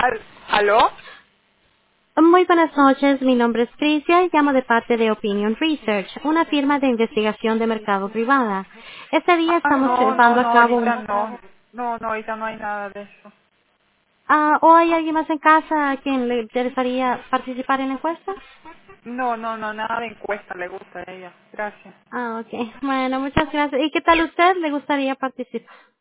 ¿Aló? Muy buenas noches, mi nombre es Tricia y llamo de parte de Opinion Research, una firma de investigación de mercado privada. Este día estamos No, no, llevando a no, cabo ahorita un... no. No, no, ahorita no hay nada de eso. ¿O hay alguien más en casa a quien le interesaría participar en la encuesta? No, no, no, nada de encuesta le gusta a ella. Gracias. Ok. Bueno, muchas gracias. ¿Y qué tal usted? ¿Le gustaría participar?